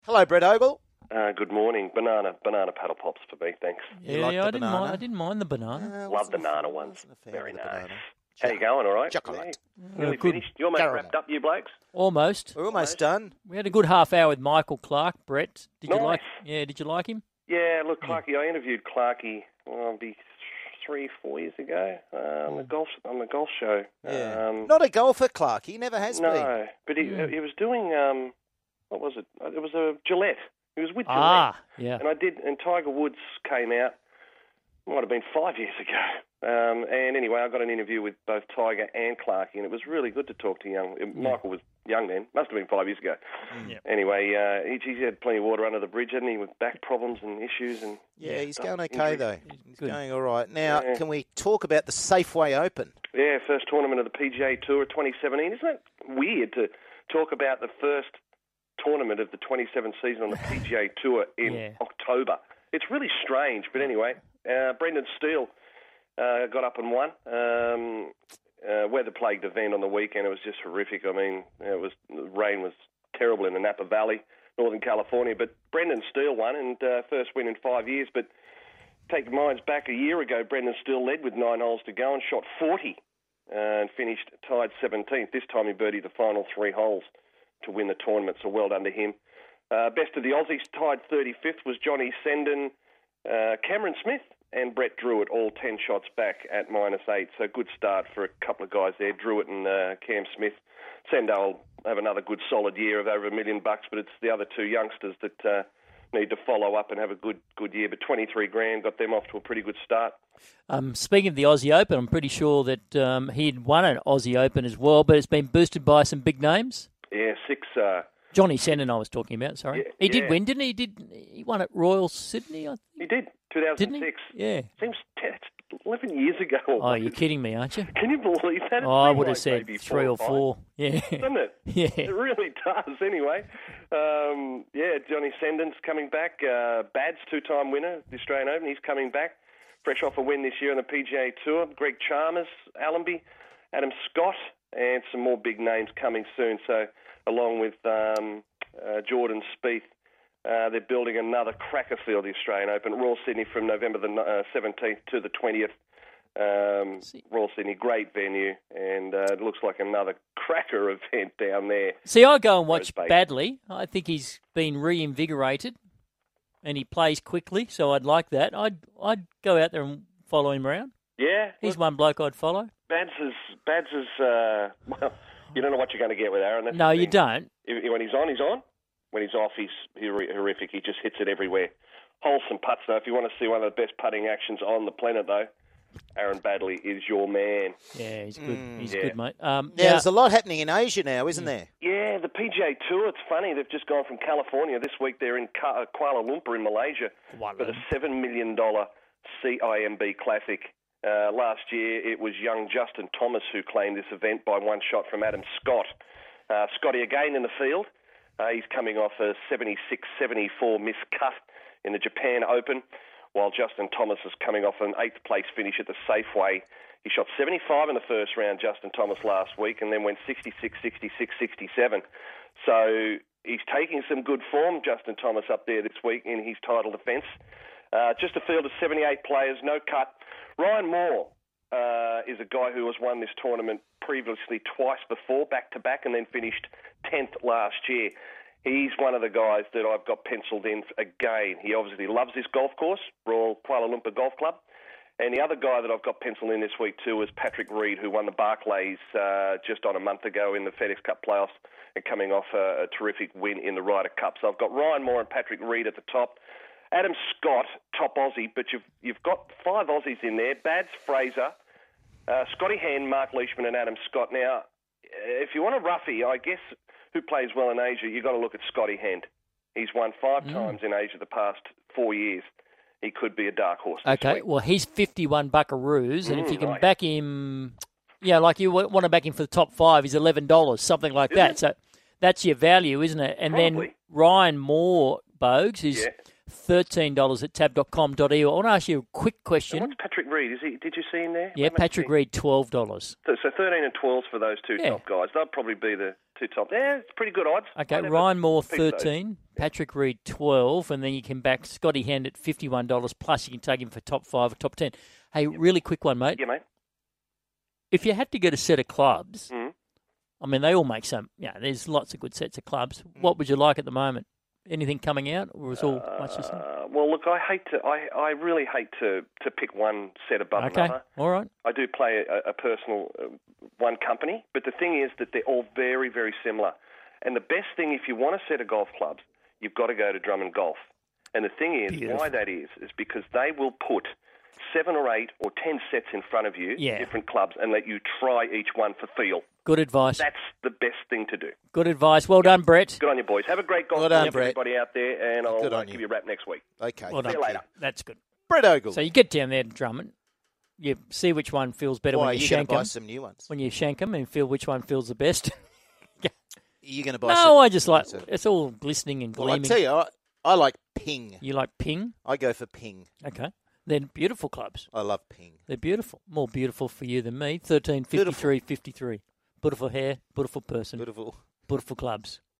Hello, Brett Ogle. Good morning. Banana paddle pops for me, thanks. You like the I banana? didn't mind the banana. Love the nana ones. Wasn't a fan Very of the nice. banana. How you going, all right? Chocolate. Yeah. Nearly Good. finished? You almost Caramel. wrapped up, you blokes? Almost. We're almost done. We had a good half hour with Michael Clark. Brett, did you Nice. like? Yeah, did you like him? Yeah, look, Clarkie, I interviewed Clarkie, it'll be 3-4 years ago on the golf show. Yeah. Not a golfer, Clark. He never has been. No, but he was doing, what was it? It was a Gillette. He was with Gillette. Yeah. And Tiger Woods came out, might have been 5 years ago. And anyway, I got an interview with both Tiger and Clarkie, and it was really good to talk to Michael was young then, must have been 5 years ago. Yeah. Anyway, he's had plenty of water under the bridge, hasn't he, with back problems and issues. And Yeah, he's going okay, injuries. though. He's Good. going all right. Now, Yeah. can we talk about the Safeway Open? Yeah, first tournament of the PGA Tour 2017. Isn't it weird to talk about the first tournament of the 27 season on the PGA Tour in October? It's really strange, but anyway, Brendan Steele got up and won. Weather-plagued event on the weekend. It was just horrific. I mean, the rain was terrible in the Napa Valley, Northern California. But Brendan Steele won, and first win in 5 years. But take your minds back a year ago, Brendan Steele led with 9 holes to go and shot 40 and finished tied 17th. This time he birdied the final 3 holes to win the tournament, so well done to him. Best of the Aussies, tied 35th, was Johnny Senden, Cameron Smith, and Brett Druitt, all 10 shots back at -8. So good start for a couple of guys there, Druitt and Cam Smith. Sendo will have another good solid year of over $1 million, but it's the other two youngsters that need to follow up and have a good year. But 23 grand got them off to a pretty good start. Speaking of the Aussie Open, I'm pretty sure that he'd won an Aussie Open as well, but it's been boosted by some big names. Yeah, 6... Johnny Senden I was talking about, sorry. Yeah, he did win, didn't he? He won at Royal Sydney, I think. He did, 2006. Didn't he? Yeah. Seems 11 years ago. Oh, you're kidding me, aren't you? Can you believe that? Oh, I would have said 3 or 4. Yeah. Doesn't it? Yeah. It really does, anyway. Johnny Senden's coming back. Bad's 2-time winner of the Australian Open. He's coming back, fresh off a win this year on the PGA Tour. Greg Chalmers, Allenby, Adam Scott, and some more big names coming soon. So, along with Jordan Spieth, they're building another cracker field, the Australian Open. Royal Sydney from November the 17th to the 20th. Royal Sydney, great venue, and it looks like another cracker event down there. See, I go and watch Badley. I think he's been reinvigorated, and he plays quickly, so I'd like that. I'd go out there and follow him around. Yeah. He's one bloke I'd follow. Bads is well, you don't know what you're going to get with Aaron. That's No, the you thing. don't. When he's on, he's on. When he's off, he's horrific. He just hits it everywhere. Wholesome putts, though. If you want to see one of the best putting actions on the planet, though, Aaron Badley is your man. Yeah, he's good. He's good, mate. There's a lot happening in Asia now, isn't there? Yeah, the PGA Tour, it's funny. They've just gone from California. This week they're in Kuala Lumpur in Malaysia for the $7 million CIMB Classic. Last year it was young Justin Thomas who claimed this event by one shot from Adam Scott. Scotty again in the field. He's coming off a 76-74 miscut in the Japan Open, while Justin Thomas is coming off an 8th place finish at the Safeway. He shot 75 in the first round, Justin Thomas, last week, and then went 66, 66, 67. So he's taking some good form, Justin Thomas, up there this week in his title defence. Just a field of 78 players, no cut. Ryan Moore is a guy who has won this tournament previously twice before, back-to-back, and then finished 10th last year. He's one of the guys that I've got penciled in again. He obviously loves this golf course, Royal Kuala Lumpur Golf Club. And the other guy that I've got penciled in this week too is Patrick Reed, who won the Barclays just on a month ago in the FedEx Cup playoffs and coming off a terrific win in the Ryder Cup. So I've got Ryan Moore and Patrick Reed at the top. Adam Scott, top Aussie, but you've got 5 Aussies in there. Bads, Fraser, Scotty Hand, Mark Leishman and Adam Scott. Now, if you want a roughie, I guess who plays well in Asia, you've got to look at Scotty Hand. He's won 5 times in Asia the past 4 years. He could be a dark horse. Okay, well, he's 51 buckaroos, and if you can back him, like you want to back him for the top 5, he's $11, something like that. So that's your value, isn't it? And Probably. then Ryan Moore, Bogues, is $13 at tab.com.au. I want to ask you a quick And question. what's Patrick Reed? Did you see him there? Yeah, Patrick Reed, $12. So 13 and 12 for those two top guys. They'll probably be the two top. Yeah, it's pretty good odds. Okay, Ryan Moore, 13. Patrick Reed, 12. And then you can back Scotty Hand at $51. Plus, you can take him for top 5 or top 10. Hey, really quick one, mate. Yeah, mate. If you had to get a set of clubs, I mean, they all make some. Yeah, there's lots of good sets of clubs. What would you like at the moment? Anything coming out, or is all much the same? Well, look, I really hate to pick one set above another. All right. I do play a personal one company, but the thing is that they're all very, very similar. And the best thing, if you want a set of golf clubs, you've got to go to Drummond Golf. And the thing is, why that is because they will put 7 or 8 or 10 sets in front of you, different clubs, and let you try each one for feel. Good advice. That's the best thing to do. Good advice. Well done, Brett. Good on you, boys. Have a great golf Brett. everybody out there, and I'll give you a wrap next week. Okay. Well done. See you later. That's good. Brett Ogle. So you get down there to Drummond. You see which one feels better when you shank them. Buy some new ones? When you shank them and feel which one feels the best. You're going to buy No, I just like it's all glistening and gleaming. Well, I tell you, I like Ping. You like Ping? I go for Ping. Okay. They're beautiful clubs. I love Ping. They're beautiful. More beautiful for you than me. 13, 53, 53. Beautiful hair, beautiful person. Beautiful. Beautiful clubs.